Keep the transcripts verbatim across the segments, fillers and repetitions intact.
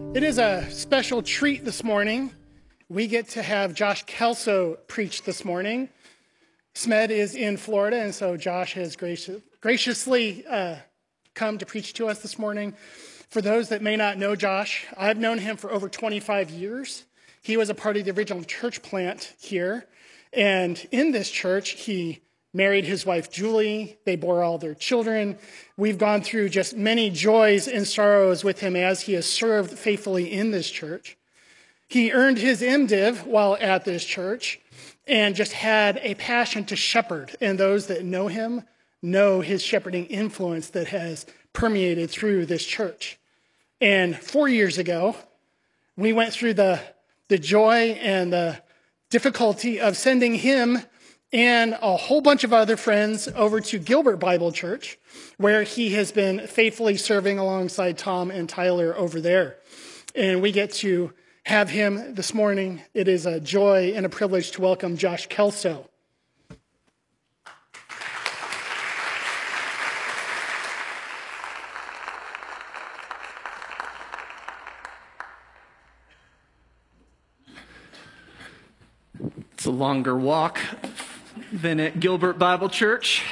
It is a special treat this morning. We get to have Josh Kelso preach this morning. Smed is in Florida, and so Josh has gracious, graciously uh, come to preach to us this morning. For those that may not know Josh, I've known him for over twenty-five years. He was a part of the original church plant here, and in this church, he married his wife, Julie. They bore all their children. We've gone through just many joys and sorrows with him as he has served faithfully in this church. He earned his MDiv while at this church and just had a passion to shepherd. And those that know him know his shepherding influence that has permeated through this church. And four years ago, we went through the, the joy and the difficulty of sending him and a whole bunch of other friends over to Gilbert Bible Church, where he has been faithfully serving alongside Tom and Tyler over there. And we get to have him this morning. It is a joy and a privilege to welcome Josh Kelso. It's a longer walk than at Gilbert Bible Church.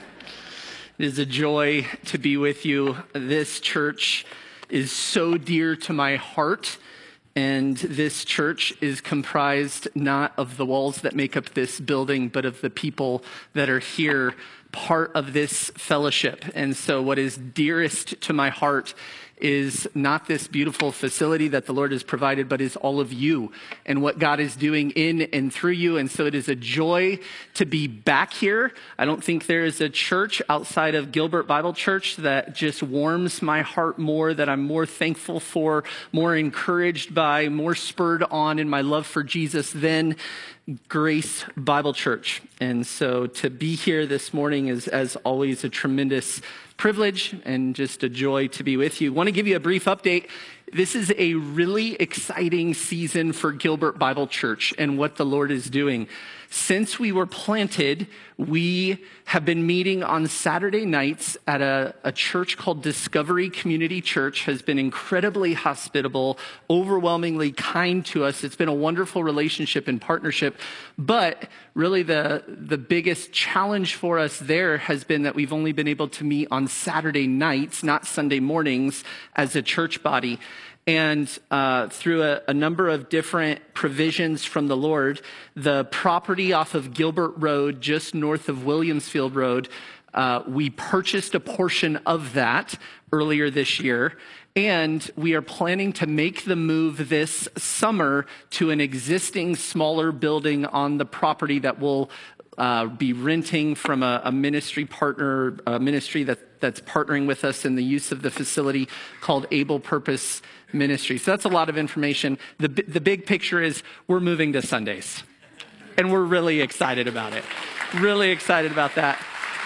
It is a joy to be with you. This church is so dear to my heart, and this church is comprised not of the walls that make up this building, but of the people that are here, part of this fellowship. And so what is dearest to my heart is not this beautiful facility that the Lord has provided, but is all of you and what God is doing in and through you. And so it is a joy to be back here. I don't think there is a church outside of Gilbert Bible Church that just warms my heart more, that I'm more thankful for, more encouraged by, more spurred on in my love for Jesus than Grace Bible Church. And so to be here this morning is, as always, a tremendous privilege and just a joy to be with you. I want to give you a brief update. This is a really exciting season for Gilbert Bible Church and what the Lord is doing. Since we were planted, we have been meeting on Saturday nights at a, a church called Discovery Community Church. Has been incredibly hospitable, overwhelmingly kind to us. It's been a wonderful relationship and partnership. But really the, the biggest challenge for us there has been that we've only been able to meet on Saturday nights, not Sunday mornings, as a church body. And uh, through a, a number of different provisions from the Lord, the property off of Gilbert Road, just north of Williamsfield Road, uh, we purchased a portion of that earlier this year. And we are planning to make the move this summer to an existing smaller building on the property that will uh, be renting from a, a ministry partner, a ministry that, that's partnering with us in the use of the facility called Able Purpose Ministry. So that's a lot of information. The, the big picture is we're moving to Sundays. And we're really excited about it. Really excited about that.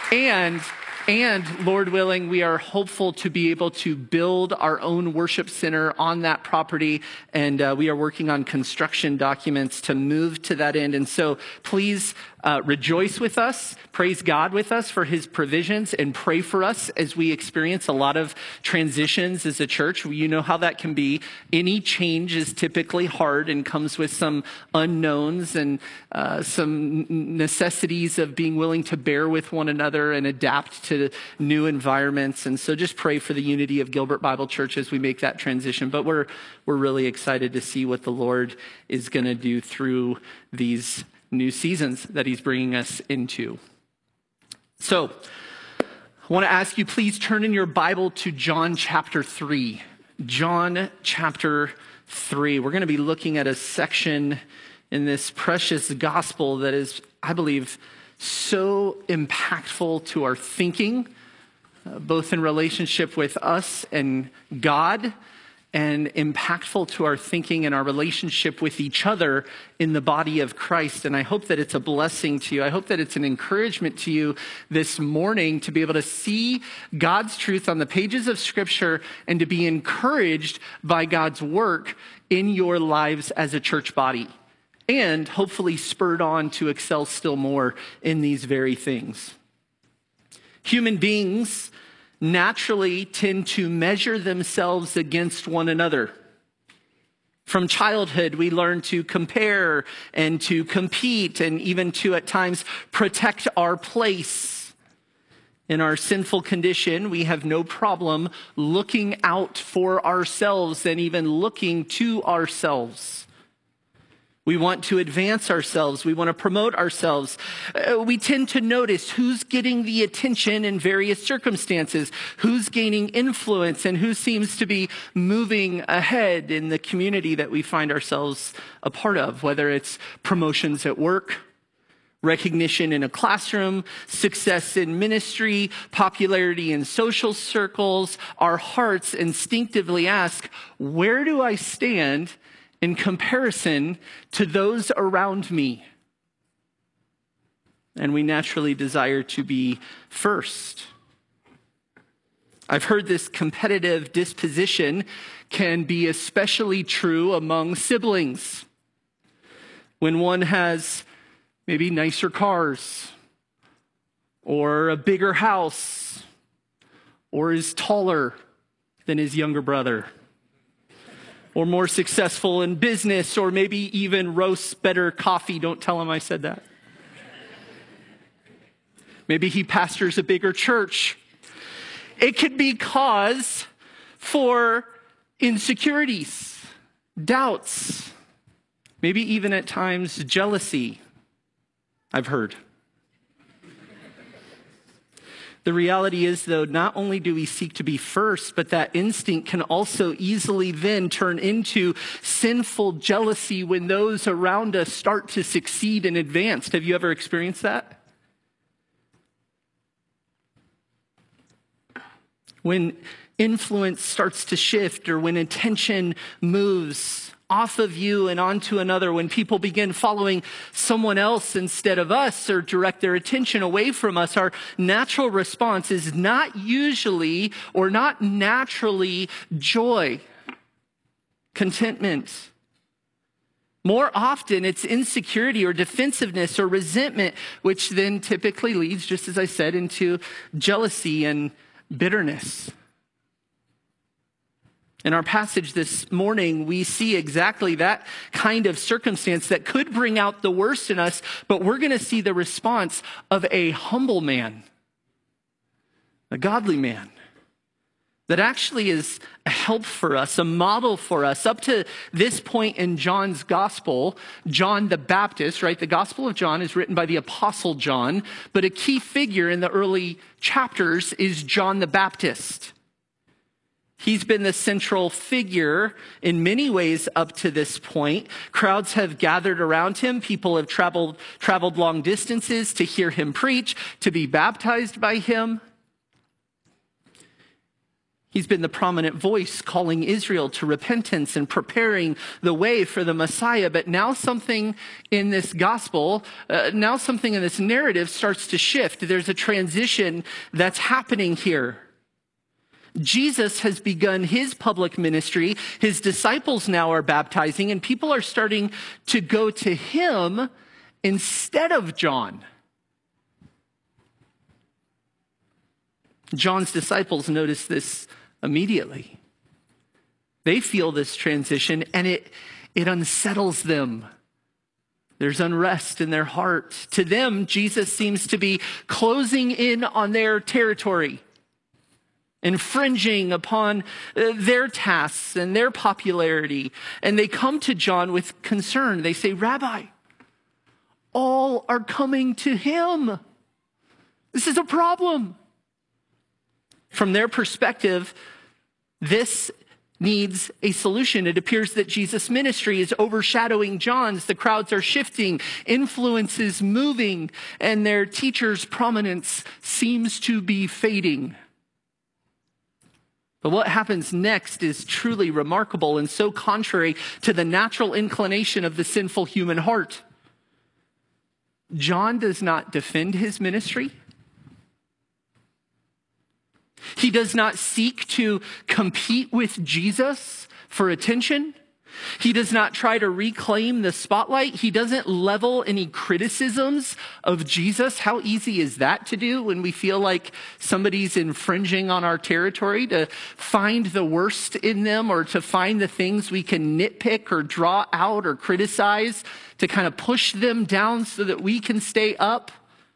And And Lord willing, we are hopeful to be able to build our own worship center on that property. And uh, we are working on construction documents to move to that end. And so please uh, rejoice with us, praise God with us for his provisions, and pray for us as we experience a lot of transitions as a church. You know how that can be. Any change is typically hard and comes with some unknowns and uh, some necessities of being willing to bear with one another and adapt to new environments. And so just pray for the unity of Gilbert Bible Church as we make that transition. But we're we're really excited to see what the Lord is going to do through these new seasons that he's bringing us into. So I want to ask you, please turn in your Bible to John chapter three. John chapter three. We're going to be looking at a section in this precious gospel that is, I believe, so impactful to our thinking, uh, both in relationship with us and God, and impactful to our thinking and our relationship with each other in the body of Christ. And I hope that it's a blessing to you. I hope that it's an encouragement to you this morning to be able to see God's truth on the pages of Scripture and to be encouraged by God's work in your lives as a church body, and hopefully spurred on to excel still more in these very things. Human beings naturally tend to measure themselves against one another. From childhood, we learn to compare and to compete and even to at times protect our place. In our sinful condition, we have no problem looking out for ourselves and even looking to ourselves. We want to advance ourselves. We want to promote ourselves. Uh, we tend to notice who's getting the attention in various circumstances, who's gaining influence, and who seems to be moving ahead in the community that we find ourselves a part of, whether it's promotions at work, recognition in a classroom, success in ministry, popularity in social circles. Our hearts instinctively ask, where do I stand in comparison to those around me? And we naturally desire to be first. I've heard this competitive disposition can be especially true among siblings. When one has maybe nicer cars, or a bigger house, or is taller than his younger brother, or more successful in business, or maybe even roasts better coffee. Don't tell him I said that. Maybe he pastors a bigger church. It could be cause for insecurities, doubts, maybe even at times jealousy, I've heard. The reality is, though, not only do we seek to be first, but that instinct can also easily then turn into sinful jealousy when those around us start to succeed and advance. Have you ever experienced that? When influence starts to shift, or when attention moves off of you and onto another, when people begin following someone else instead of us, or direct their attention away from us, our natural response is not usually or not naturally joy, contentment. More often, it's insecurity or defensiveness or resentment, which then typically leads, just as I said, into jealousy and bitterness. In our passage this morning, we see exactly that kind of circumstance that could bring out the worst in us, but we're going to see the response of a humble man, a godly man, that actually is a help for us, a model for us. Up to this point in John's gospel, John the Baptist, right? The Gospel of John is written by the Apostle John, but a key figure in the early chapters is John the Baptist. He's been the central figure in many ways up to this point. Crowds have gathered around him. People have traveled, traveled long distances to hear him preach, to be baptized by him. He's been the prominent voice calling Israel to repentance and preparing the way for the Messiah. But now something in this gospel, uh, now something in this narrative starts to shift. There's a transition that's happening here. Jesus has begun his public ministry. His disciples now are baptizing, and people are starting to go to him instead of John. John's disciples notice this immediately. They feel this transition, and it, it unsettles them. There's unrest in their heart. To them, Jesus seems to be closing in on their territory, infringing upon uh, their tasks and their popularity. And they come to John with concern. They say, "Rabbi, all are coming to him. This is a problem." From their perspective, this needs a solution. It appears that Jesus' ministry is overshadowing John's. The crowds are shifting, influence is moving, and their teacher's prominence seems to be fading. But what happens next is truly remarkable and so contrary to the natural inclination of the sinful human heart. John does not defend his ministry. He does not seek to compete with Jesus for attention. He does not try to reclaim the spotlight. He doesn't level any criticisms of Jesus. How easy is that to do when we feel like somebody's infringing on our territory, to find the worst in them or to find the things we can nitpick or draw out or criticize to kind of push them down so that we can stay up?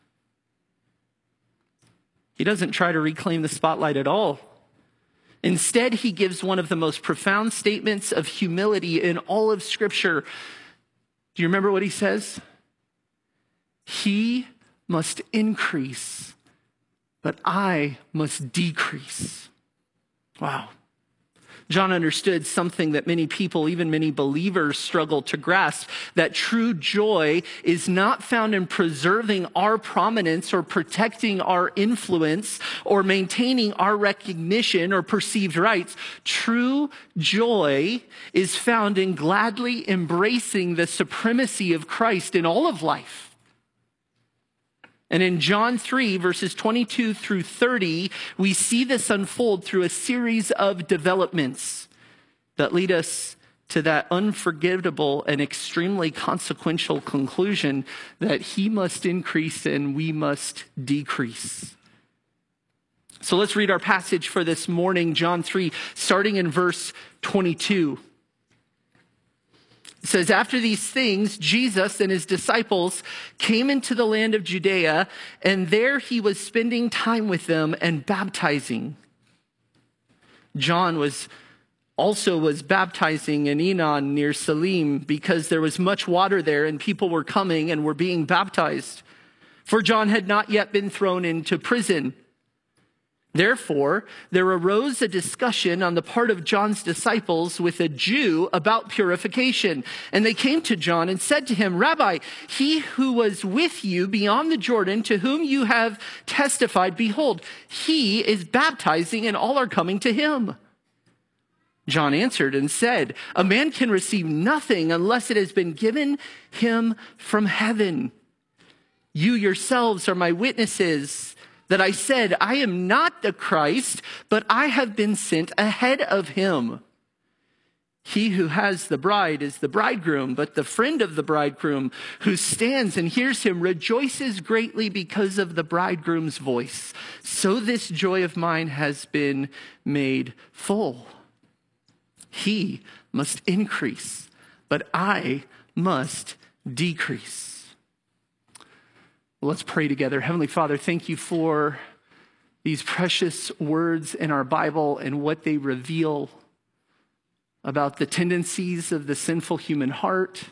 He doesn't try to reclaim the spotlight at all. Instead, he gives one of the most profound statements of humility in all of Scripture. Do you remember what he says? He must increase, but I must decrease. Wow. John understood something that many people, even many believers, struggle to grasp, that true joy is not found in preserving our prominence or protecting our influence or maintaining our recognition or perceived rights. True joy is found in gladly embracing the supremacy of Christ in all of life. And in John three, verses twenty-two through thirty, we see this unfold through a series of developments that lead us to that unforgettable and extremely consequential conclusion that he must increase and we must decrease. So let's read our passage for this morning, John three, starting in verse twenty-two. It says, after these things, Jesus and his disciples came into the land of Judea, and there he was spending time with them and baptizing. John was also was baptizing in Enon near Salim because there was much water there and people were coming and were being baptized. For John had not yet been thrown into prison. Therefore, there arose a discussion on the part of John's disciples with a Jew about purification. And they came to John and said to him, Rabbi, he who was with you beyond the Jordan, to whom you have testified, behold, he is baptizing and all are coming to him. John answered and said, a man can receive nothing unless it has been given him from heaven. You yourselves are my witnesses that I said, I am not the Christ, but I have been sent ahead of him. He who has the bride is the bridegroom, but the friend of the bridegroom who stands and hears him rejoices greatly because of the bridegroom's voice. So this joy of mine has been made full. He must increase, but I must decrease. Let's pray together. Heavenly Father, thank you for these precious words in our Bible and what they reveal about the tendencies of the sinful human heart,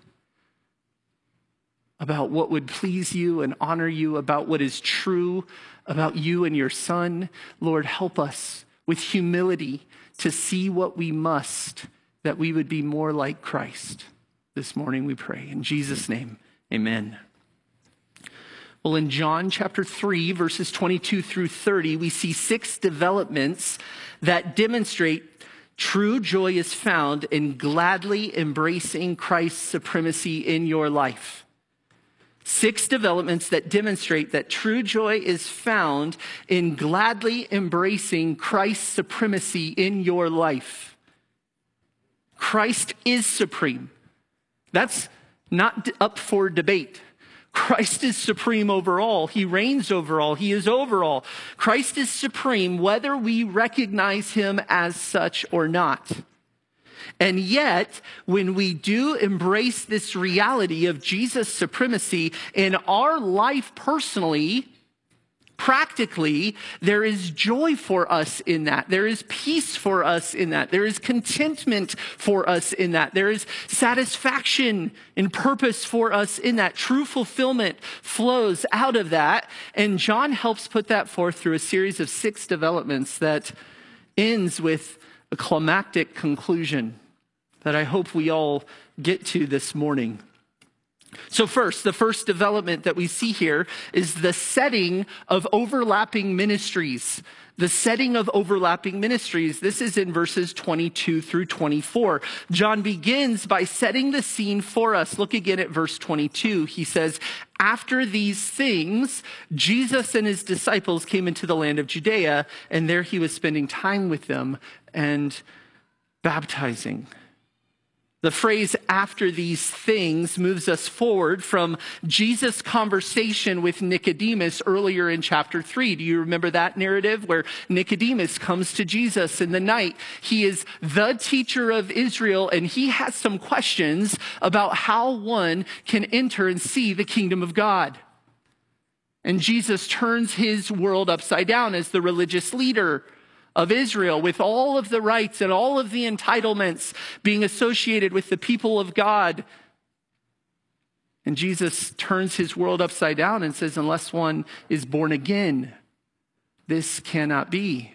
about what would please you and honor you, about what is true about you and your Son. Lord, help us with humility to see what we must, that we would be more like Christ. This morning we pray. In Jesus' name, amen. Well, in John chapter three, verses twenty-two through thirty, we see six developments that demonstrate true joy is found in gladly embracing Christ's supremacy in your life. Six developments that demonstrate that true joy is found in gladly embracing Christ's supremacy in your life. Christ is supreme. That's not up for debate. Christ is supreme over all. He reigns over all. He is over all. Christ is supreme whether we recognize him as such or not. And yet, when we do embrace this reality of Jesus' supremacy in our life personally, practically, there is joy for us in that. There is peace for us in that. There is contentment for us in that. There is satisfaction and purpose for us in that. True fulfillment flows out of that. And John helps put that forth through a series of six developments that ends with a climactic conclusion that I hope we all get to this morning. So first, the first development that we see here is the setting of overlapping ministries. The setting of overlapping ministries. This is in verses twenty-two through twenty-four. John begins by setting the scene for us. Look again at verse twenty-two. He says, after these things, Jesus and his disciples came into the land of Judea, and there he was spending time with them and baptizing. The phrase "after these things" moves us forward from Jesus' conversation with Nicodemus earlier in chapter three. Do you remember that narrative where Nicodemus comes to Jesus in the night? He is the teacher of Israel, and he has some questions about how one can enter and see the kingdom of God. And Jesus turns his world upside down as the religious leader of Israel, with all of the rights and all of the entitlements being associated with the people of God. And Jesus turns his world upside down and says, unless one is born again, this cannot be.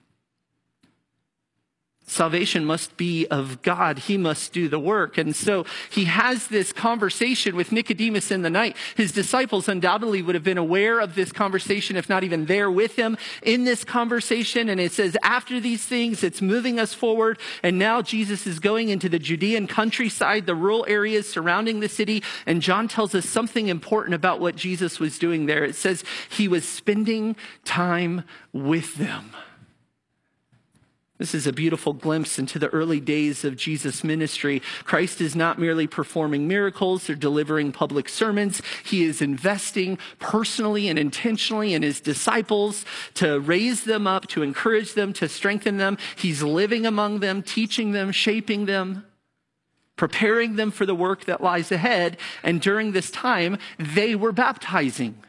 Salvation must be of God. He must do the work. And so he has this conversation with Nicodemus in the night. His disciples undoubtedly would have been aware of this conversation, if not even there with him in this conversation. And it says, after these things, it's moving us forward. And now Jesus is going into the Judean countryside, the rural areas surrounding the city. And John tells us something important about what Jesus was doing there. It says he was spending time with them. This is a beautiful glimpse into the early days of Jesus' ministry. Christ is not merely performing miracles or delivering public sermons. He is investing personally and intentionally in his disciples to raise them up, to encourage them, to strengthen them. He's living among them, teaching them, shaping them, preparing them for the work that lies ahead. And during this time, they were baptizing.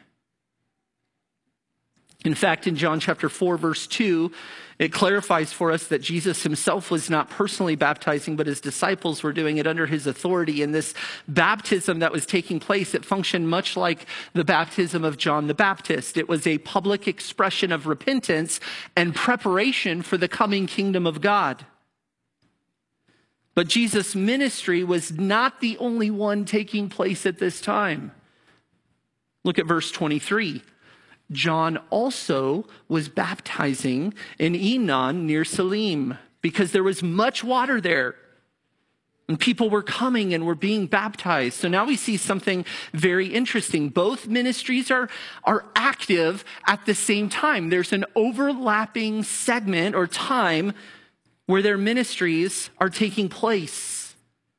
In fact, in John chapter four, verse two, it clarifies for us that Jesus himself was not personally baptizing, but his disciples were doing it under his authority. And this baptism that was taking place, it functioned much like the baptism of John the Baptist. It was a public expression of repentance and preparation for the coming kingdom of God. But Jesus' ministry was not the only one taking place at this time. Look at verse twenty-three. John also was baptizing in Enon near Salim because there was much water there. And people were coming and were being baptized. So now we see something very interesting. Both ministries are, are active at the same time. There's an overlapping segment or time where their ministries are taking place.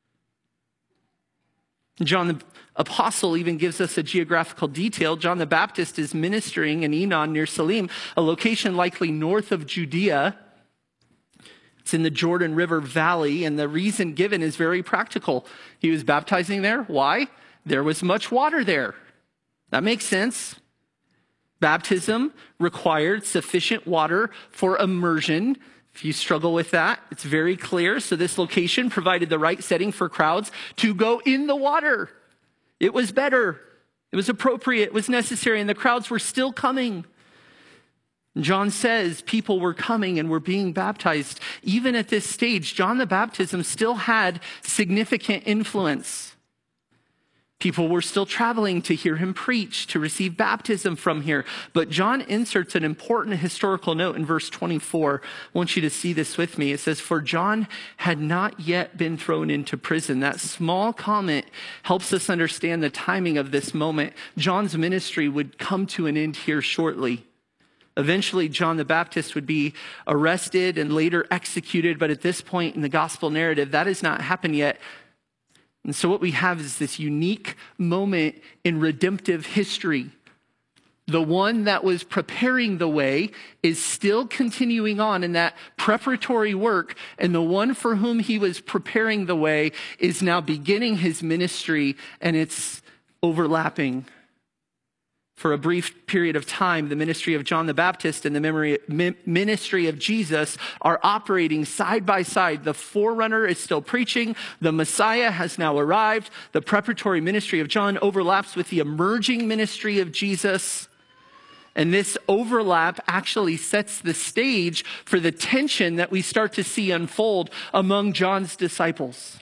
John the Apostle even gives us a geographical detail. John the Baptist is ministering in Enon near Salim, a location likely north of Judea. It's in the Jordan River Valley, and the reason given is very practical. He was baptizing there. Why? There was much water there. That makes sense. Baptism required sufficient water for immersion. If you struggle with that, it's very clear. So this location provided the right setting for crowds to go in the water. It was better. It was appropriate. It was necessary. And the crowds were still coming. John says people were coming and were being baptized. Even at this stage, John the Baptist still had significant influence. People were still traveling to hear him preach, to receive baptism from here. But John inserts an important historical note in verse twenty-four. I want you to see this with me. It says, "For John had not yet been thrown into prison." That small comment helps us understand the timing of this moment. John's ministry would come to an end here shortly. Eventually, John the Baptist would be arrested and later executed. But at this point in the gospel narrative, that has not happened yet. And so what we have is this unique moment in redemptive history. The one that was preparing the way is still continuing on in that preparatory work. And the one for whom he was preparing the way is now beginning his ministry, and it's overlapping. For a brief period of time, the ministry of John the Baptist and the memory, mi- ministry of Jesus are operating side by side. The forerunner is still preaching. The Messiah has now arrived. The preparatory ministry of John overlaps with the emerging ministry of Jesus. And this overlap actually sets the stage for the tension that we start to see unfold among John's disciples.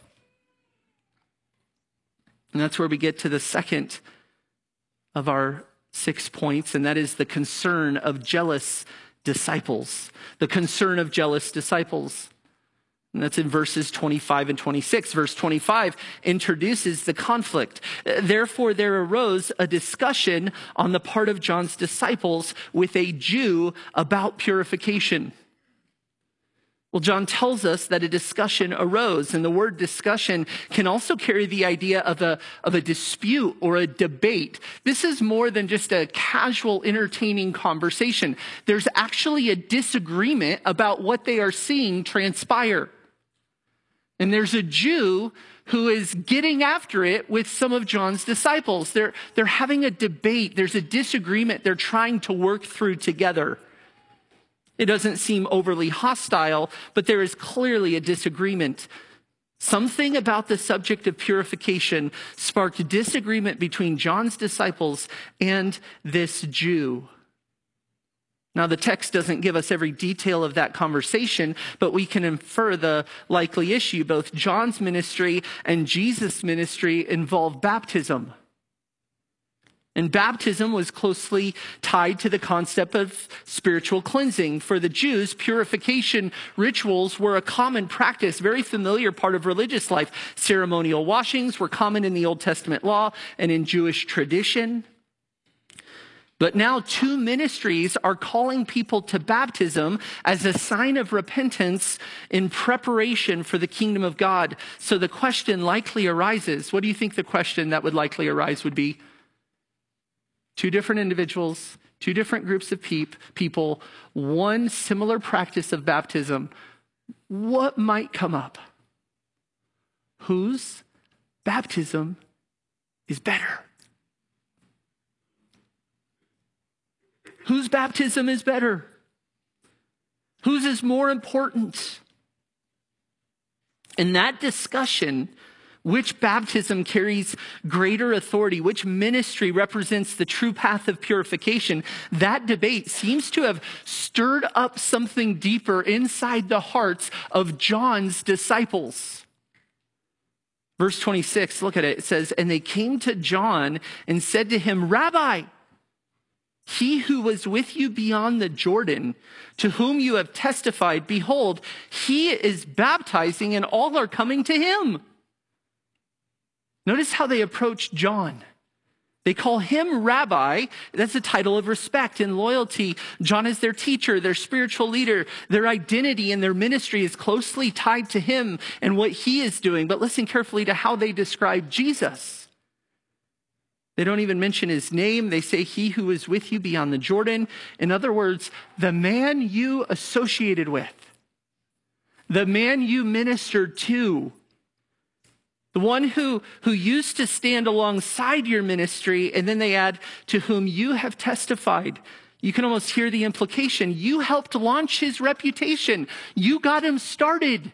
And that's where we get to the second of our six points, and that is the concern of jealous disciples. The concern of jealous disciples. And that's in verses twenty-five and twenty-six. Verse twenty-five introduces the conflict. Therefore, there arose a discussion on the part of John's disciples with a Jew about purification. Well, John tells us that a discussion arose, and the word discussion can also carry the idea of a, of a dispute or a debate. This is more than just a casual, entertaining conversation. There's actually a disagreement about what they are seeing transpire. And there's a Jew who is getting after it with some of John's disciples. They're, they're having a debate. There's a disagreement they're trying to work through together. It doesn't seem overly hostile, but there is clearly a disagreement. Something about the subject of purification sparked disagreement between John's disciples and this Jew. Now, the text doesn't give us every detail of that conversation, but we can infer the likely issue. Both John's ministry and Jesus' ministry involve baptism. And baptism was closely tied to the concept of spiritual cleansing. For the Jews, purification rituals were a common practice, very familiar part of religious life. Ceremonial washings were common in the Old Testament law and in Jewish tradition. But now two ministries are calling people to baptism as a sign of repentance in preparation for the kingdom of God. So the question likely arises, what do you think the question that would likely arise would be? Two different individuals, two different groups of peop- people, one similar practice of baptism. What might come up? Whose baptism is better? Whose baptism is better? Whose is more important? In that discussion, which baptism carries greater authority? Which ministry represents the true path of purification? That debate seems to have stirred up something deeper inside the hearts of John's disciples. Verse twenty-six, look at it. It says, "And they came to John and said to him, 'Rabbi, he who was with you beyond the Jordan, to whom you have testified, behold, he is baptizing and all are coming to him.'" Notice how they approach John. They call him rabbi. That's a title of respect and loyalty. John is their teacher, their spiritual leader. Their identity and their ministry is closely tied to him and what he is doing. But listen carefully to how they describe Jesus. They don't even mention his name. They say, "He who is with you beyond the Jordan." In other words, the man you associated with, the man you ministered to, the one who, who used to stand alongside your ministry, and then they add, "to whom you have testified." You can almost hear the implication. You helped launch his reputation. You got him started.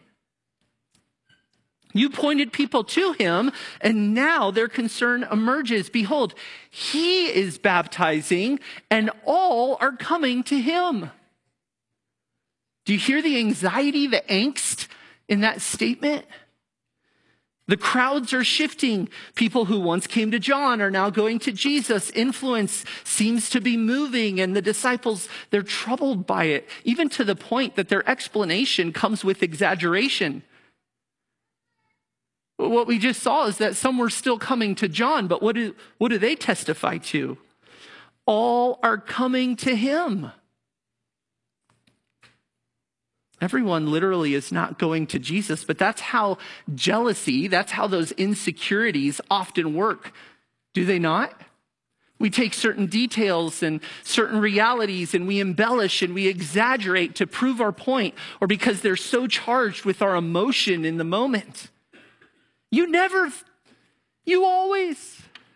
You pointed people to him, and now their concern emerges. Behold, he is baptizing, and all are coming to him. Do you hear the anxiety, the angst in that statement? The crowds are shifting. People who once came to John are now going to Jesus. Influence seems to be moving, and the disciples, they're troubled by it, even to the point that their explanation comes with exaggeration. What we just saw is that some were still coming to John, but what do, what do they testify to? All are coming to him. Everyone literally is not going to Jesus, but that's how jealousy, that's how those insecurities often work. Do they not? We take certain details and certain realities and we embellish and we exaggerate to prove our point, or because they're so charged with our emotion in the moment. You never, you always.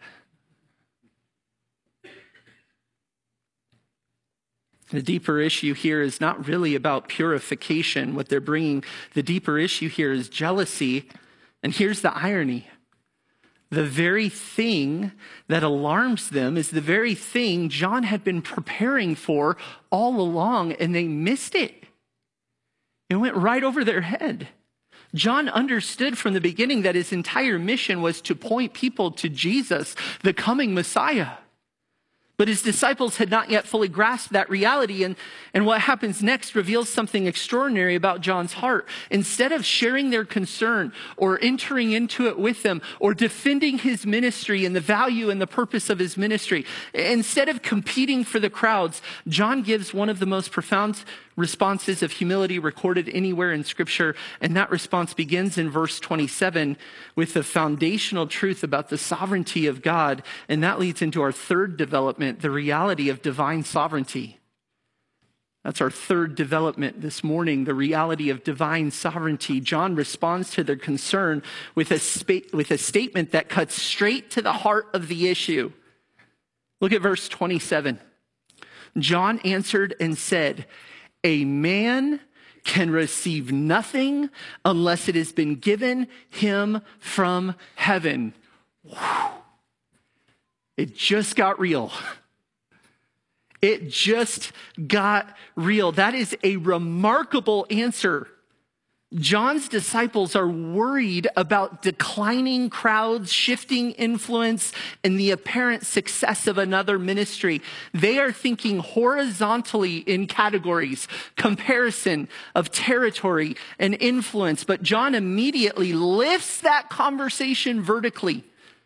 The deeper issue here is not really about purification. What they're bringing, the deeper issue here is jealousy. And here's the irony. The very thing that alarms them is the very thing John had been preparing for all along, and they missed it. It went right over their head. John understood from the beginning that his entire mission was to point people to Jesus, the coming Messiah. But his disciples had not yet fully grasped that reality. And, and what happens next reveals something extraordinary about John's heart. Instead of sharing their concern or entering into it with them or defending his ministry and the value and the purpose of his ministry, instead of competing for the crowds, John gives one of the most profound responses of humility recorded anywhere in Scripture. And that response begins in verse twenty-seven with the foundational truth about the sovereignty of God. And that leads into our third development, the reality of divine sovereignty. That's our third development this morning, the reality of divine sovereignty. John responds to their concern with a, spa- with a statement that cuts straight to the heart of the issue. Look at verse twenty-seven. John answered and said, "A man can receive nothing unless it has been given him from heaven." Whew. It just got real. It just got real. That is a remarkable answer. John's disciples are worried about declining crowds, shifting influence, and the apparent success of another ministry. They are thinking horizontally in categories, comparison of territory and influence. But John immediately lifts that conversation vertically.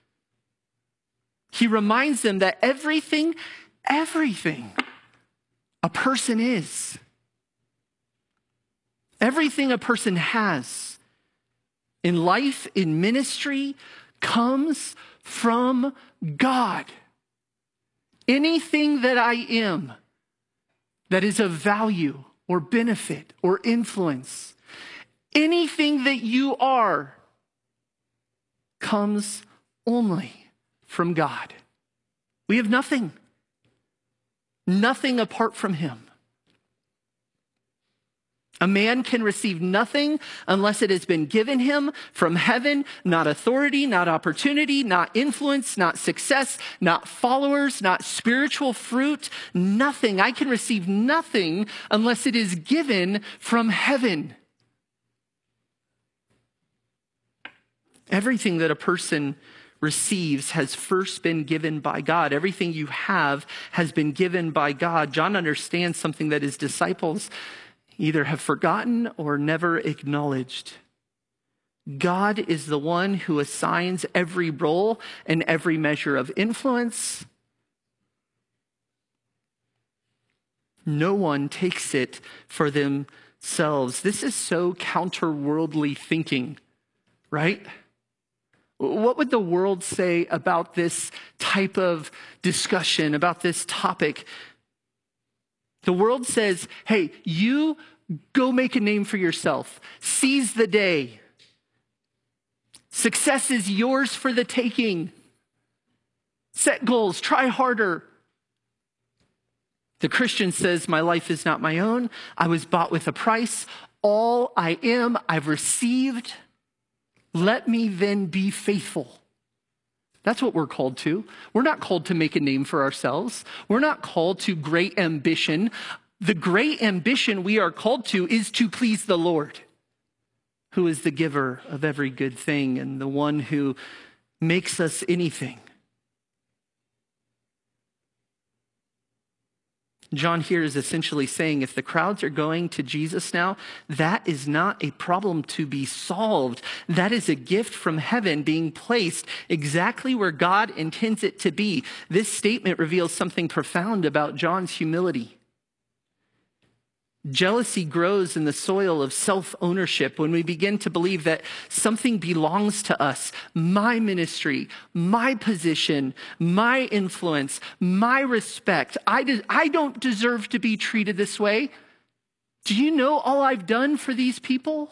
He reminds them that everything, everything a person is, everything a person has in life, in ministry, comes from God. Anything that I am that is of value or benefit or influence, anything that you are, comes only from God. We have nothing. Nothing apart from him. A man can receive nothing unless it has been given him from heaven, not authority, not opportunity, not influence, not success, not followers, not spiritual fruit, nothing. I can receive nothing unless it is given from heaven. Everything that a person receives has first been given by God. Everything you have has been given by God. John understands something that his disciples either have forgotten or never acknowledged. God is the one who assigns every role and every measure of influence. No one takes it for themselves. This is so counter-worldly thinking, right? What would the world say about this type of discussion, about this topic? The world says, hey, you go make a name for yourself. Seize the day. Success is yours for the taking. Set goals, try harder. The Christian says, my life is not my own. I was bought with a price. All I am, I've received. Let me then be faithful. That's what we're called to. We're not called to make a name for ourselves. We're not called to great ambition. The great ambition we are called to is to please the Lord, who is the giver of every good thing and the one who makes us anything. John here is essentially saying if the crowds are going to Jesus now, that is not a problem to be solved. That is a gift from heaven being placed exactly where God intends it to be. This statement reveals something profound about John's humility. Jealousy grows in the soil of self-ownership when we begin to believe that something belongs to us. My ministry, my position, my influence, my respect. I, de- I don't deserve to be treated this way. Do you know all I've done for these people?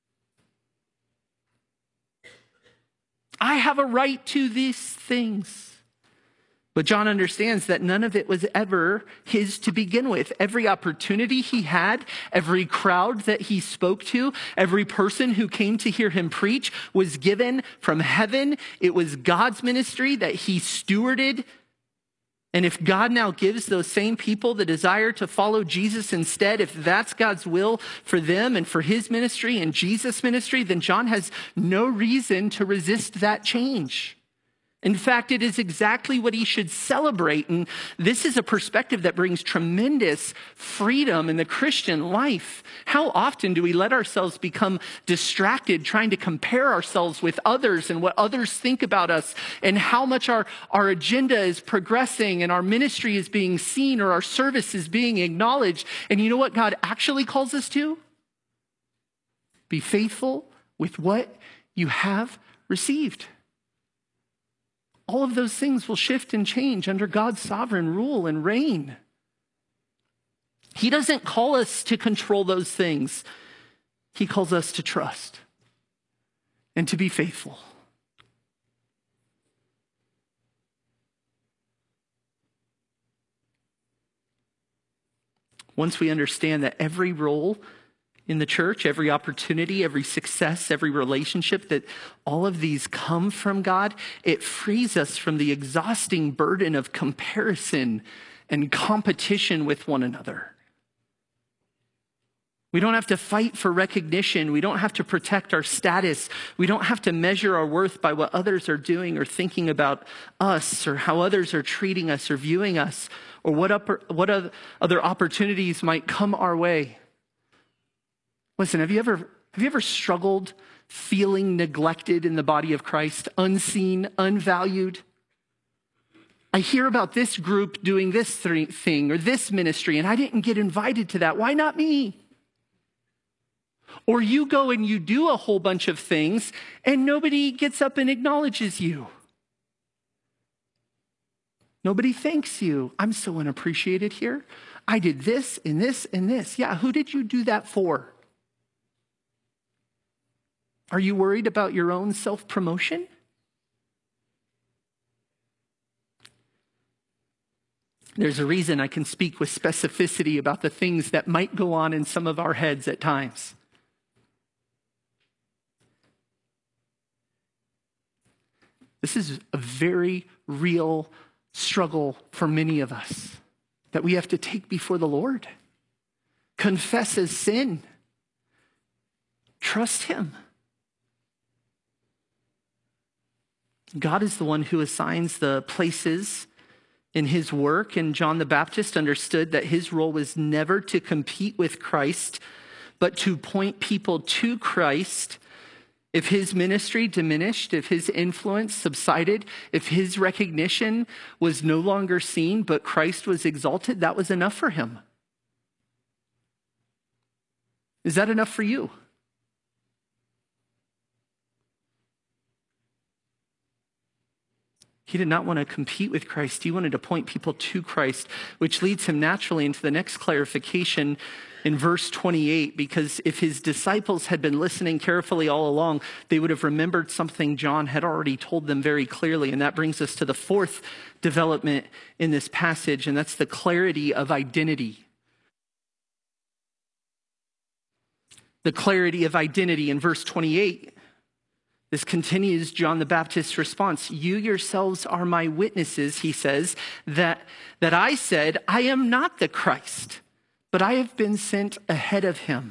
I have a right to these things. But John understands that none of it was ever his to begin with. Every opportunity he had, every crowd that he spoke to, every person who came to hear him preach was given from heaven. It was God's ministry that he stewarded. And if God now gives those same people the desire to follow Jesus instead, if that's God's will for them and for his ministry and Jesus' ministry, then John has no reason to resist that change. In fact, it is exactly what he should celebrate. And this is a perspective that brings tremendous freedom in the Christian life. How often do we let ourselves become distracted trying to compare ourselves with others and what others think about us and how much our, our agenda is progressing and our ministry is being seen or our service is being acknowledged? And you know what God actually calls us to? Be faithful with what you have received. All of those things will shift and change under God's sovereign rule and reign. He doesn't call us to control those things. He calls us to trust and to be faithful. Once we understand that every role in the church, every opportunity, every success, every relationship, that all of these come from God, it frees us from the exhausting burden of comparison and competition with one another. We don't have to fight for recognition. We don't have to protect our status. We don't have to measure our worth by what others are doing or thinking about us or how others are treating us or viewing us or what, upper, what other opportunities might come our way. Listen, have you ever have you ever struggled feeling neglected in the body of Christ, unseen, unvalued? I hear about this group doing this thing or this ministry, and I didn't get invited to that. Why not me? Or you go and you do a whole bunch of things, and nobody gets up and acknowledges you. Nobody thanks you. I'm so unappreciated here. I did this and this and this. Yeah, who did you do that for? Are you worried about your own self-promotion? There's a reason I can speak with specificity about the things that might go on in some of our heads at times. This is a very real struggle for many of us that we have to take before the Lord. Confess as sin. Trust him. God is the one who assigns the places in his work, and John the Baptist understood that his role was never to compete with Christ, but to point people to Christ. If his ministry diminished, if his influence subsided, if his recognition was no longer seen, but Christ was exalted, that was enough for him. Is that enough for you? He did not want to compete with Christ. He wanted to point people to Christ, which leads him naturally into the next clarification in verse twenty-eight, because if his disciples had been listening carefully all along, they would have remembered something John had already told them very clearly. And that brings us to the fourth development in this passage, and that's the clarity of identity. The clarity of identity in verse twenty-eight. This continues John the Baptist's response. You yourselves are my witnesses, he says, that, that I said, I am not the Christ, but I have been sent ahead of him.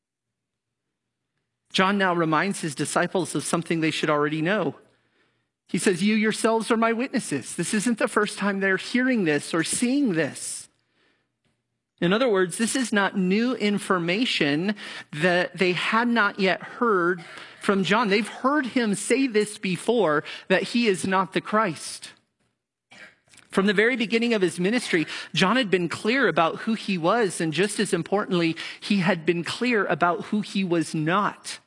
John now reminds his disciples of something they should already know. He says, you yourselves are my witnesses. This isn't the first time they're hearing this or seeing this. In other words, this is not new information that they had not yet heard from John. They've heard him say this before, that he is not the Christ. From the very beginning of his ministry, John had been clear about who he was, and just as importantly, he had been clear about who he was not.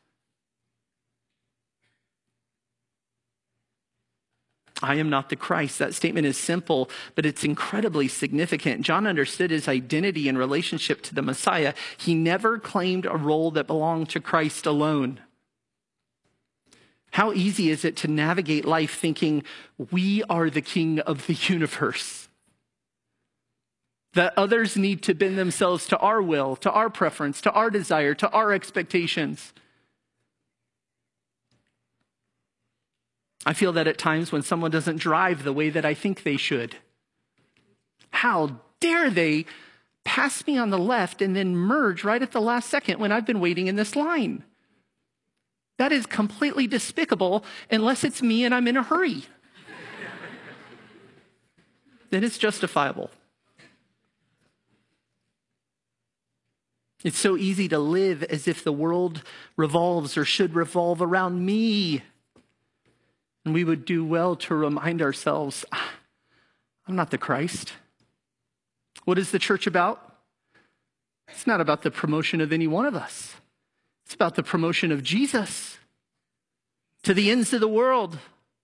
I am not the Christ. That statement is simple, but it's incredibly significant. John understood his identity in relationship to the Messiah. He never claimed a role that belonged to Christ alone. How easy is it to navigate life thinking we are the king of the universe? That others need to bend themselves to our will, to our preference, to our desire, to our expectations. I feel that at times when someone doesn't drive the way that I think they should. How dare they pass me on the left and then merge right at the last second when I've been waiting in this line? That is completely despicable unless it's me and I'm in a hurry. then it's justifiable. It's so easy to live as if the world revolves or should revolve around me. And we would do well to remind ourselves, I'm not the Christ. What is the church about? It's not about the promotion of any one of us. It's about the promotion of Jesus to the ends of the world.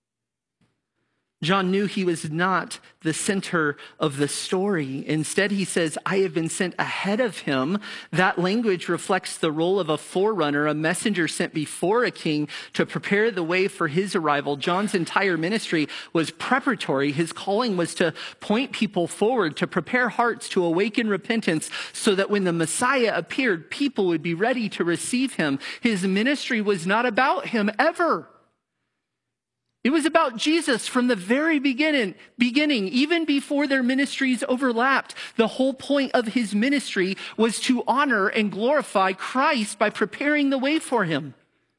John knew he was not the center of the story. Instead, he says, I have been sent ahead of him. That language reflects the role of a forerunner, a messenger sent before a king to prepare the way for his arrival. John's entire ministry was preparatory. His calling was to point people forward, to prepare hearts to awaken repentance so that when the Messiah appeared, people would be ready to receive him. His ministry was not about him ever. It was about Jesus from the very beginning, beginning, even before their ministries overlapped. The whole point of his ministry was to honor and glorify Christ by preparing the way for him.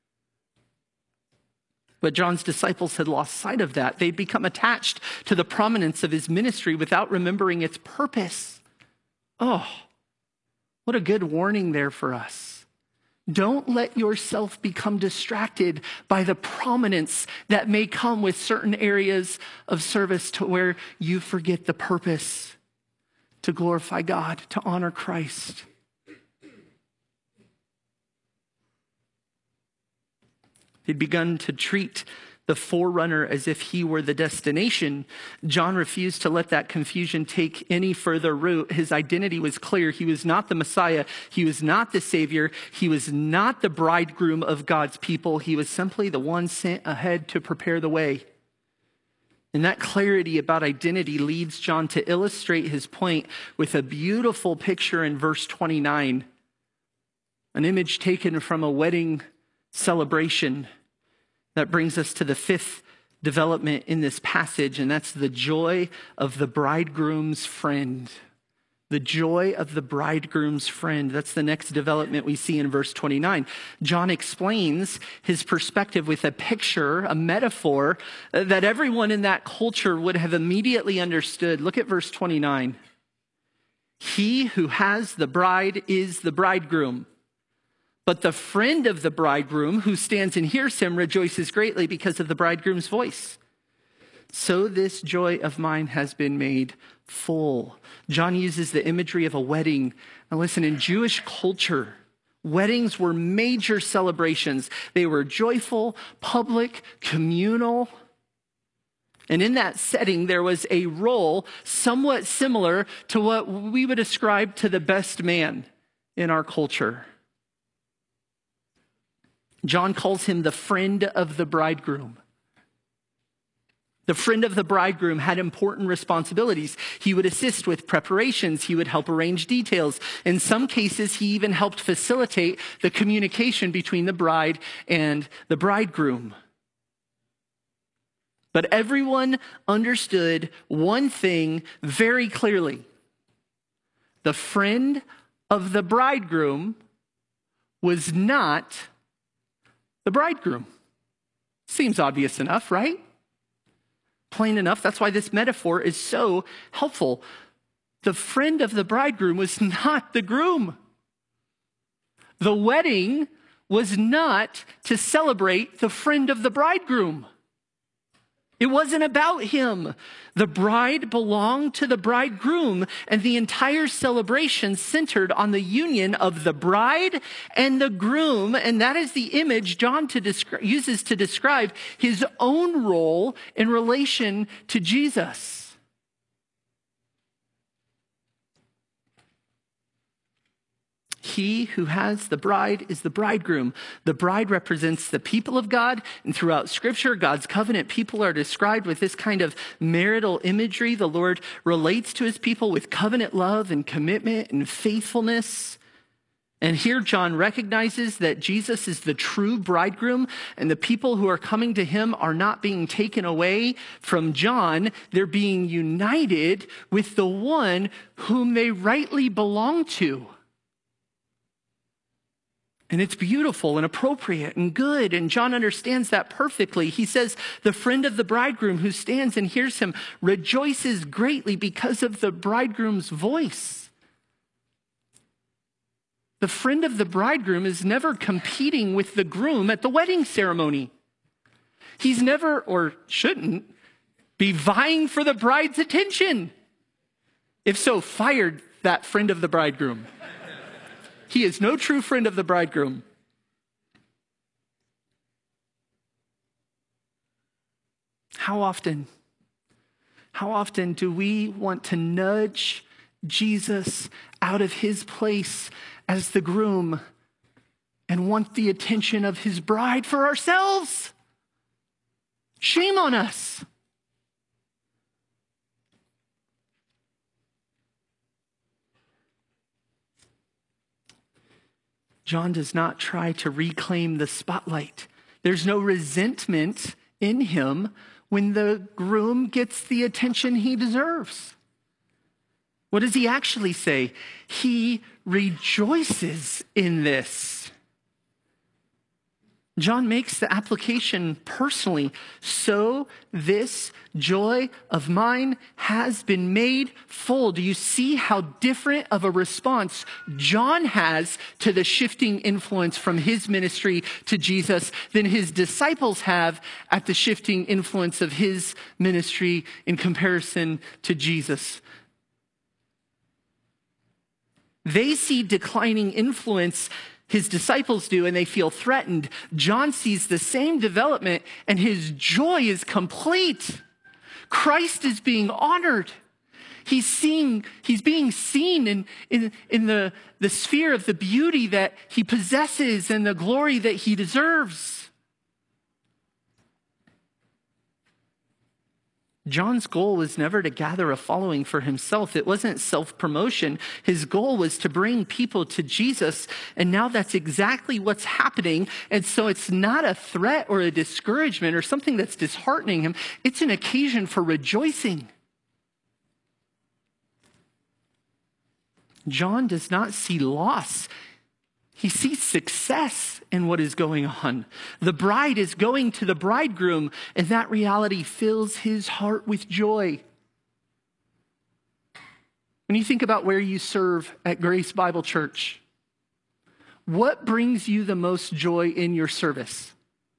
But John's disciples had lost sight of that. They'd become attached to the prominence of his ministry without remembering its purpose. Oh, what a good warning there for us. Don't let yourself become distracted by the prominence that may come with certain areas of service to where you forget the purpose, to glorify God, to honor Christ. They'd begun to treat the forerunner as if he were the destination. John refused to let that confusion take any further root. His identity was clear. He was not the Messiah. He was not the Savior. He was not the bridegroom of God's people. He was simply the one sent ahead to prepare the way. And that clarity about identity leads John to illustrate his point with a beautiful picture in verse twenty-nine, an image taken from a wedding celebration. That brings us to the fifth development in this passage, and that's the joy of the bridegroom's friend. The joy of the bridegroom's friend. That's the next development we see in verse twenty-nine. John explains his perspective with a picture, a metaphor that everyone in that culture would have immediately understood. Look at verse twenty-nine. He who has the bride is the bridegroom. But the friend of the bridegroom who stands and hears him rejoices greatly because of the bridegroom's voice. So this joy of mine has been made full. John uses the imagery of a wedding. Now listen, in Jewish culture, weddings were major celebrations. They were joyful, public, communal. And in that setting, there was a role somewhat similar to what we would ascribe to the best man in our culture. John calls him the friend of the bridegroom. The friend of the bridegroom had important responsibilities. He would assist with preparations. He would help arrange details. In some cases, he even helped facilitate the communication between the bride and the bridegroom. But everyone understood one thing very clearly. The friend of the bridegroom was not the bridegroom. Seems obvious enough, right? Plain enough. That's why this metaphor is so helpful. The friend of the bridegroom was not the groom. The wedding was not to celebrate the friend of the bridegroom. It wasn't about him. The bride belonged to the bridegroom, and the entire celebration centered on the union of the bride and the groom, and that is the image John to descri- uses to describe his own role in relation to Jesus. He who has the bride is the bridegroom. The bride represents the people of God, and throughout Scripture, God's covenant people are described with this kind of marital imagery. The Lord relates to his people with covenant love and commitment and faithfulness. And here John recognizes that Jesus is the true bridegroom, and the people who are coming to him are not being taken away from John. They're being united with the one whom they rightly belong to. And it's beautiful and appropriate and good. And John understands that perfectly. He says, the friend of the bridegroom who stands and hears him rejoices greatly because of the bridegroom's voice. The friend of the bridegroom is never competing with the groom at the wedding ceremony. He's never, or shouldn't, be vying for the bride's attention. If so, fired that friend of the bridegroom. He is no true friend of the bridegroom. How often, how often do we want to nudge Jesus out of his place as the groom and want the attention of his bride for ourselves? Shame on us. John does not try to reclaim the spotlight. There's no resentment in him when the groom gets the attention he deserves. What does he actually say? He rejoices in this. John makes the application personally. So this joy of mine has been made full. Do you see how different of a response John has to the shifting influence from his ministry to Jesus than his disciples have at the shifting influence of his ministry in comparison to Jesus? They see declining influence, his disciples do, and they feel threatened. John sees the same development, and his joy is complete. Christ is being honored. He's seeing, he's being seen in, in, in the, the sphere of the beauty that he possesses and the glory that he deserves. John's goal was never to gather a following for himself. It wasn't self-promotion. His goal was to bring people to Jesus, and now that's exactly what's happening. And so it's not a threat or a discouragement or something that's disheartening him. It's an occasion for rejoicing. John does not see loss. He sees success in what is going on. The bride is going to the bridegroom, and that reality fills his heart with joy. When you think about where you serve at Grace Bible Church, what brings you the most joy in your service?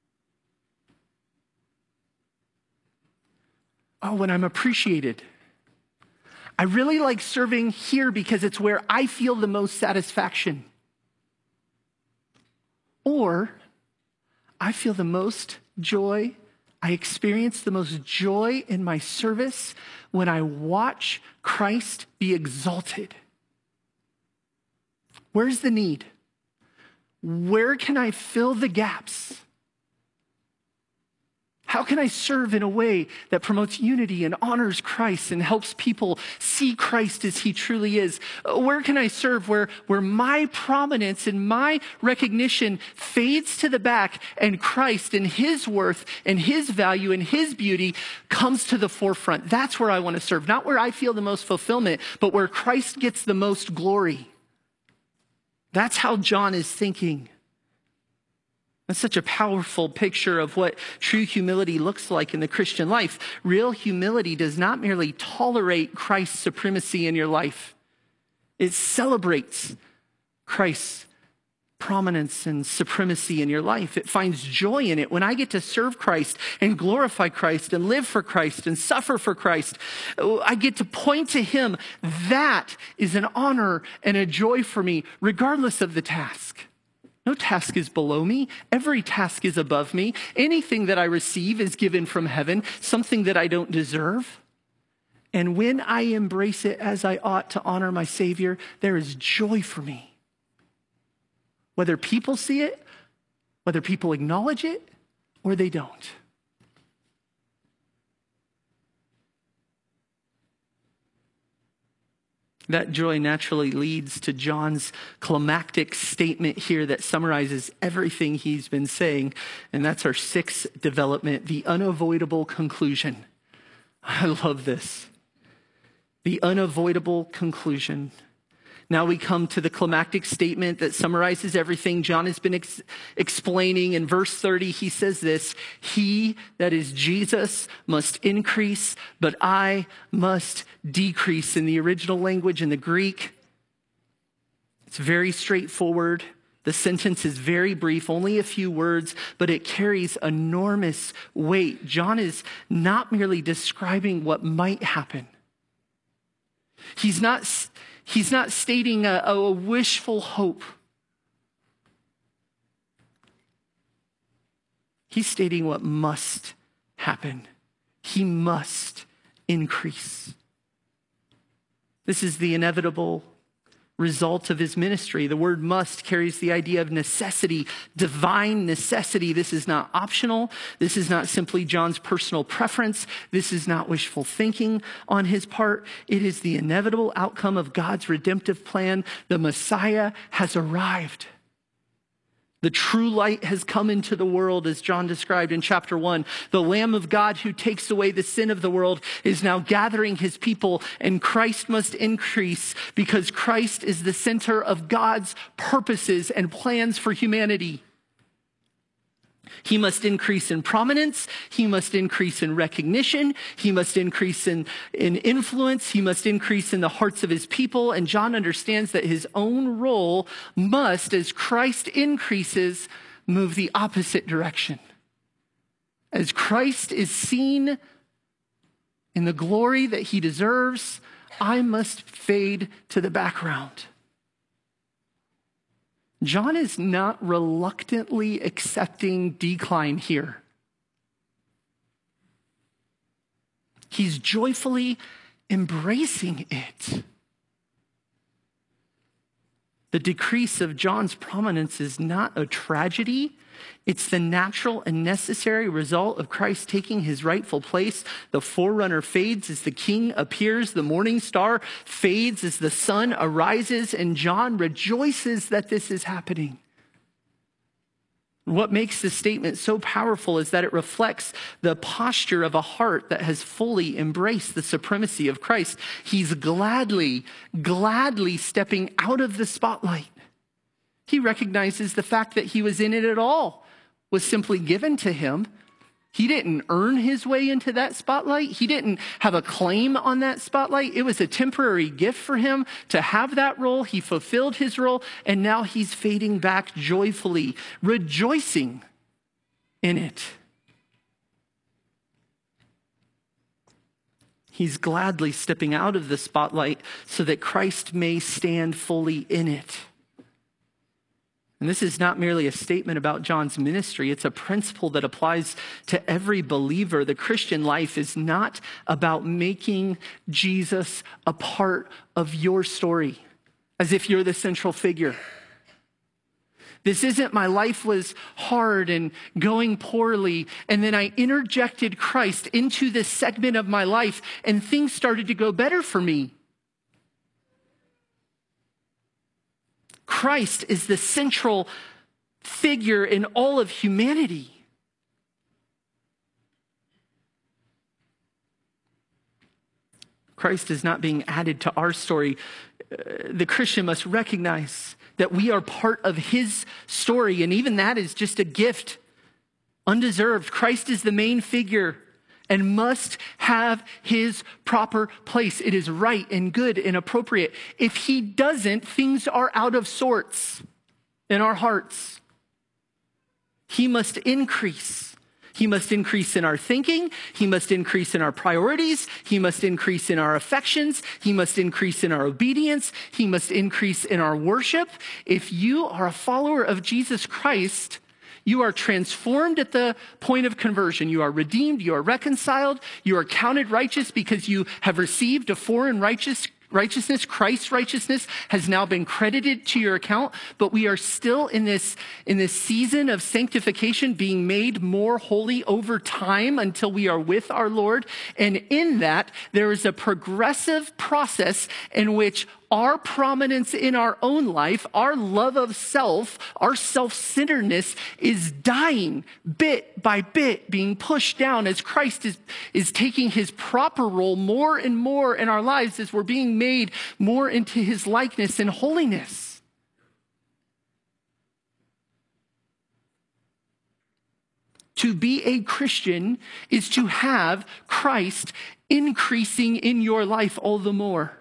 Oh, when I'm appreciated. I really like serving here because it's where I feel the most satisfaction. Or I feel the most joy, I experience the most joy in my service when I watch Christ be exalted. Where's the need? Where can I fill the gaps? How can I serve in a way that promotes unity and honors Christ and helps people see Christ as he truly is? Where can I serve where, where my prominence and my recognition fades to the back and Christ and his worth and his value and his beauty comes to the forefront? That's where I want to serve. Not where I feel the most fulfillment, but where Christ gets the most glory. That's how John is thinking. That's such a powerful picture of what true humility looks like in the Christian life. Real humility does not merely tolerate Christ's supremacy in your life. It celebrates Christ's prominence and supremacy in your life. It finds joy in it. When I get to serve Christ and glorify Christ and live for Christ and suffer for Christ, I get to point to him. That is an honor and a joy for me, regardless of the task. No task is below me. Every task is above me. Anything that I receive is given from heaven, something that I don't deserve. And when I embrace it as I ought to honor my Savior, there is joy for me. Whether people see it, whether people acknowledge it, or they don't. That joy naturally leads to John's climactic statement here that summarizes everything he's been saying. And that's our sixth development, the unavoidable conclusion. I love this. The unavoidable conclusion. Now we come to the climactic statement that summarizes everything John has been ex- explaining. In verse thirty, he says this: "He, that is Jesus, must increase, but I must decrease." In the original language, in the Greek, it's very straightforward. The sentence is very brief, only a few words, but it carries enormous weight. John is not merely describing what might happen. He's not, he's not stating a, a wishful hope. He's stating what must happen. He must increase. This is the inevitable result of his ministry. The word must carries the idea of necessity, divine necessity. This is not optional. This is not simply John's personal preference. This is not wishful thinking on his part. It is the inevitable outcome of God's redemptive plan. The Messiah has arrived. The true light has come into the world, as John described in chapter one. The Lamb of God who takes away the sin of the world is now gathering his people, and Christ must increase because Christ is the center of God's purposes and plans for humanity. He must increase in prominence. He must increase in recognition. He must increase in, in influence. He must increase in the hearts of his people. And John understands that his own role must, as Christ increases, move the opposite direction. As Christ is seen in the glory that he deserves, I must fade to the background. John is not reluctantly accepting decline here. He's joyfully embracing it. The decrease of John's prominence is not a tragedy. It's the natural and necessary result of Christ taking his rightful place. The forerunner fades as the king appears. The morning star fades as the sun arises. And John rejoices that this is happening. What makes this statement so powerful is that it reflects the posture of a heart that has fully embraced the supremacy of Christ. He's gladly, gladly stepping out of the spotlight. He recognizes the fact that he was in it at all was simply given to him. He didn't earn his way into that spotlight. He didn't have a claim on that spotlight. It was a temporary gift for him to have that role. He fulfilled his role, and now he's fading back joyfully, rejoicing in it. He's gladly stepping out of the spotlight so that Christ may stand fully in it. And this is not merely a statement about John's ministry. It's a principle that applies to every believer. The Christian life is not about making Jesus a part of your story, as if you're the central figure. This isn't my life was hard and going poorly, and then I interjected Christ into this segment of my life, and things started to go better for me. Christ is the central figure in all of humanity. Christ is not being added to our story. The Christian must recognize that we are part of his story, and even that is just a gift, undeserved. Christ is the main figure and must have his proper place. It is right and good and appropriate. If he doesn't, things are out of sorts in our hearts. He must increase. He must increase in our thinking. He must increase in our priorities. He must increase in our affections. He must increase in our obedience. He must increase in our worship. If you are a follower of Jesus Christ, you are transformed at the point of conversion. You are redeemed. You are reconciled. You are counted righteous because you have received a foreign righteous righteousness. Christ's righteousness has now been credited to your account. But we are still in this, in this season of sanctification, being made more holy over time until we are with our Lord. And in that, there is a progressive process in which our prominence in our own life, our love of self, our self-centeredness is dying bit by bit, being pushed down as Christ is, is taking his proper role more and more in our lives as we're being made more into his likeness and holiness. To be a Christian is to have Christ increasing in your life all the more.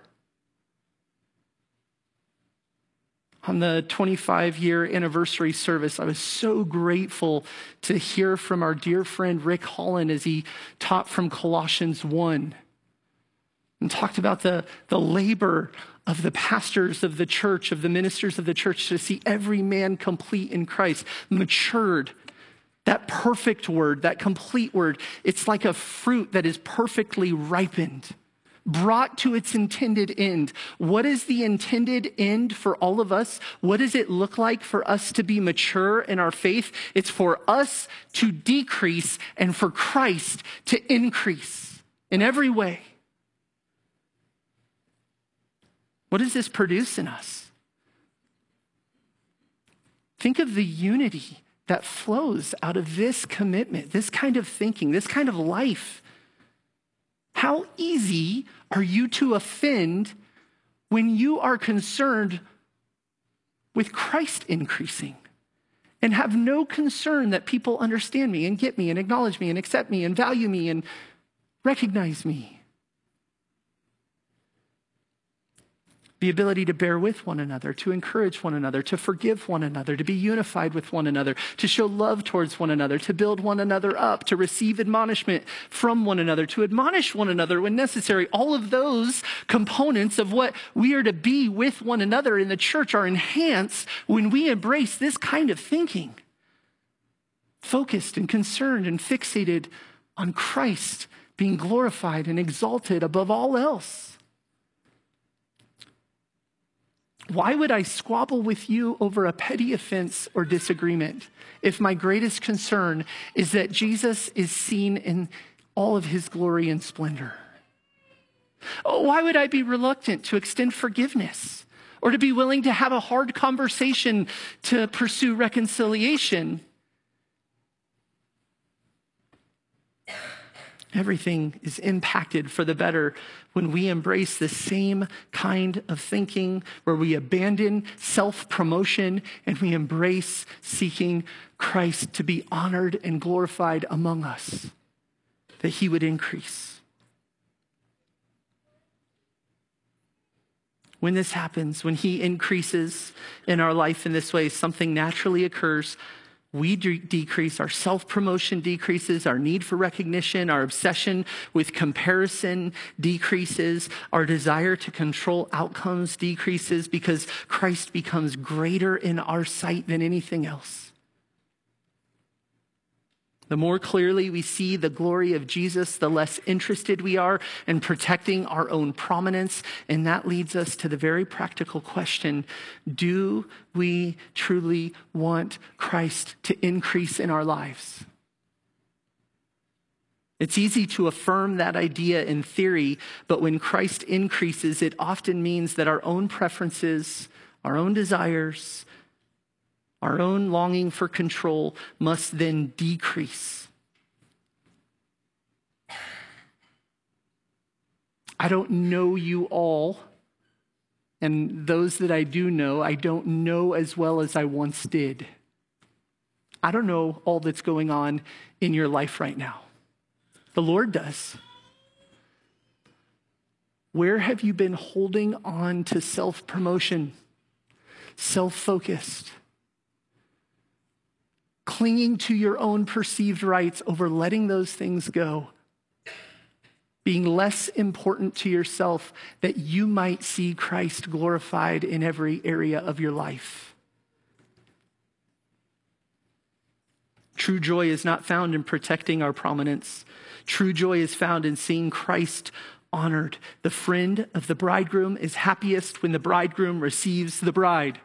On the twenty-five year anniversary service, I was so grateful to hear from our dear friend Rick Holland as he taught from Colossians one and talked about the, the labor of the pastors of the church, of the ministers of the church, to see every man complete in Christ, matured. That perfect word, that complete word, it's like a fruit that is perfectly ripened, brought to its intended end. What is the intended end for all of us? What does it look like for us to be mature in our faith? It's for us to decrease and for Christ to increase in every way. What does this produce in us? Think of the unity that flows out of this commitment, this kind of thinking, this kind of life. How easy are you to offend when you are concerned with Christ increasing and have no concern that people understand me and get me and acknowledge me and accept me and value me and recognize me? The ability to bear with one another, to encourage one another, to forgive one another, to be unified with one another, to show love towards one another, to build one another up, to receive admonishment from one another, to admonish one another when necessary. All of those components of what we are to be with one another in the church are enhanced when we embrace this kind of thinking. Focused and concerned and fixated on Christ being glorified and exalted above all else. Why would I squabble with you over a petty offense or disagreement if my greatest concern is that Jesus is seen in all of his glory and splendor? Why would I be reluctant to extend forgiveness or to be willing to have a hard conversation to pursue reconciliation? Everything is impacted for the better when we embrace the same kind of thinking where we abandon self-promotion and we embrace seeking Christ to be honored and glorified among us, that he would increase. When this happens, when he increases in our life in this way, something naturally occurs. We de- decrease, our self-promotion decreases, our need for recognition, our obsession with comparison decreases, our desire to control outcomes decreases because Christ becomes greater in our sight than anything else. The more clearly we see the glory of Jesus, the less interested we are in protecting our own prominence. And that leads us to the very practical question, do we truly want Christ to increase in our lives? It's easy to affirm that idea in theory, but when Christ increases, it often means that our own preferences, our own desires, our own longing for control must then decrease. I don't know you all, and those that I do know, I don't know as well as I once did. I don't know all that's going on in your life right now. The Lord does. Where have you been holding on to self-promotion, self-focused? Clinging to your own perceived rights over letting those things go, being less important to yourself that you might see Christ glorified in every area of your life. True joy is not found in protecting our prominence. True joy is found in seeing Christ honored. The friend of the bridegroom is happiest when the bridegroom receives the bride,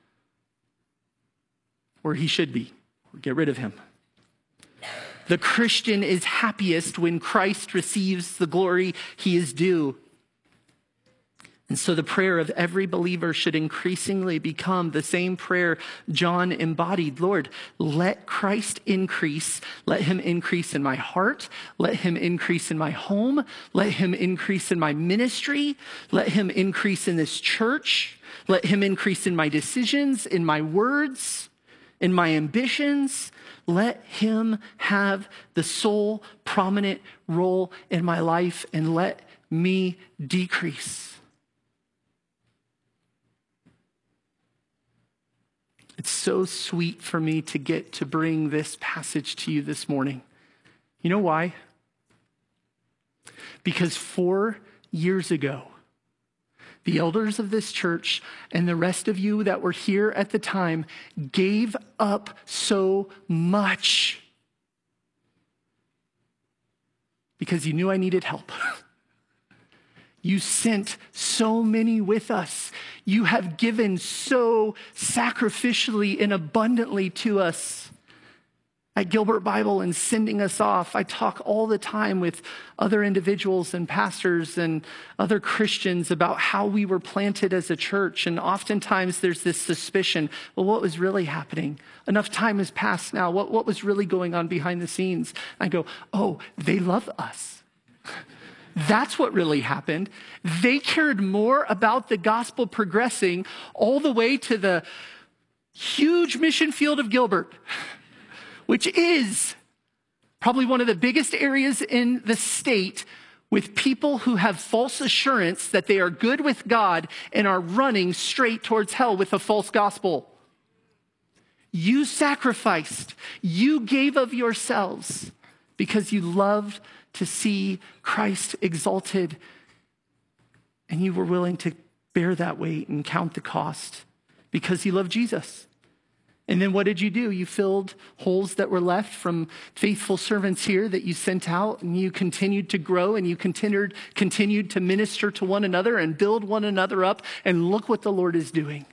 or he should be. Get rid of him. The Christian is happiest when Christ receives the glory he is due. And so the prayer of every believer should increasingly become the same prayer John embodied. Lord, let Christ increase. Let him increase in my heart. Let him increase in my home. Let him increase in my ministry. Let him increase in this church. Let him increase in my decisions, in my words, in my ambitions. Let him have the sole prominent role in my life, and let me decrease. It's so sweet for me to get to bring this passage to you this morning. You know why? Because four years ago, the elders of this church and the rest of you that were here at the time gave up so much because you knew I needed help. You sent so many with us. You have given so sacrificially and abundantly to us at Gilbert Bible and sending us off. I talk all the time with other individuals and pastors and other Christians about how we were planted as a church. And oftentimes there's this suspicion, well, what was really happening? Enough time has passed now. What, what was really going on behind the scenes? I go, oh, they love us. That's what really happened. They cared more about the gospel progressing all the way to the huge mission field of Gilbert, which is probably one of the biggest areas in the state with people who have false assurance that they are good with God and are running straight towards hell with a false gospel. You sacrificed. You gave of yourselves because you loved to see Christ exalted, and you were willing to bear that weight and count the cost because you love Jesus. And then what did you do? You filled holes that were left from faithful servants here that you sent out, and you continued to grow, and you continued, continued to minister to one another and build one another up, and look what the Lord is doing.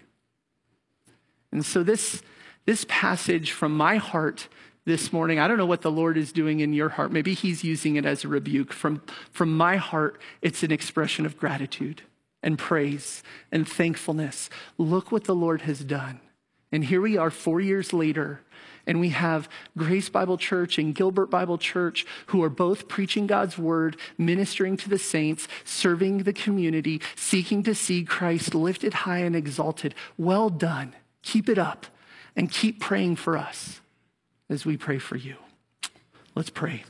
And so this, this passage from my heart this morning, I don't know what the Lord is doing in your heart. Maybe he's using it as a rebuke. From, from my heart, it's an expression of gratitude and praise and thankfulness. Look what the Lord has done. And here we are four years later, and we have Grace Bible Church and Gilbert Bible Church who are both preaching God's word, ministering to the saints, serving the community, seeking to see Christ lifted high and exalted. Well done. Keep it up and keep praying for us as we pray for you. Let's pray.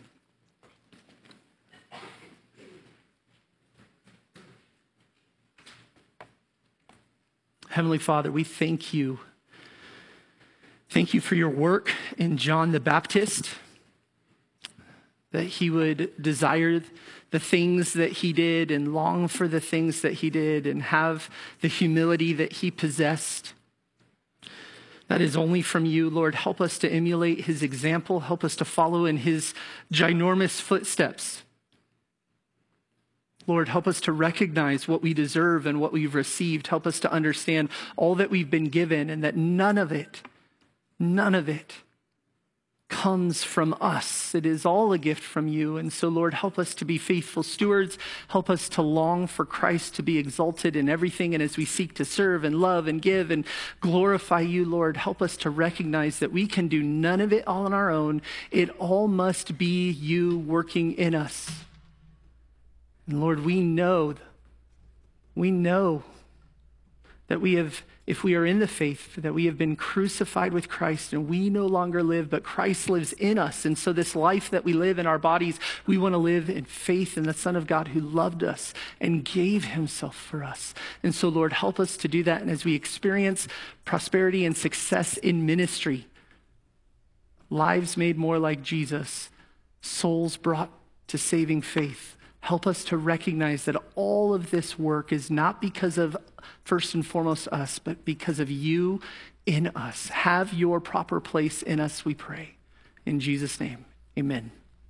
Heavenly Father, we thank you. Thank you for your work in John the Baptist, that he would desire the things that he did and long for the things that he did and have the humility that he possessed. That is only from you, Lord. Help us to emulate his example. Help us to follow in his ginormous footsteps. Lord, help us to recognize what we deserve and what we've received. Help us to understand all that we've been given and that none of it, none of it comes from us. It is all a gift from you. And so, Lord, help us to be faithful stewards. Help us to long for Christ to be exalted in everything. And as we seek to serve and love and give and glorify you, Lord, help us to recognize that we can do none of it all on our own. It all must be you working in us. And Lord, we know, we know that we have, if we are in the faith, that we have been crucified with Christ and we no longer live, but Christ lives in us. And so this life that we live in our bodies, we want to live in faith in the Son of God who loved us and gave himself for us. And so, Lord, help us to do that. And as we experience prosperity and success in ministry, lives made more like Jesus, souls brought to saving faith, help us to recognize that all of this work is not because of, first and foremost, us, but because of you in us. Have your proper place in us, we pray. In Jesus' name, amen.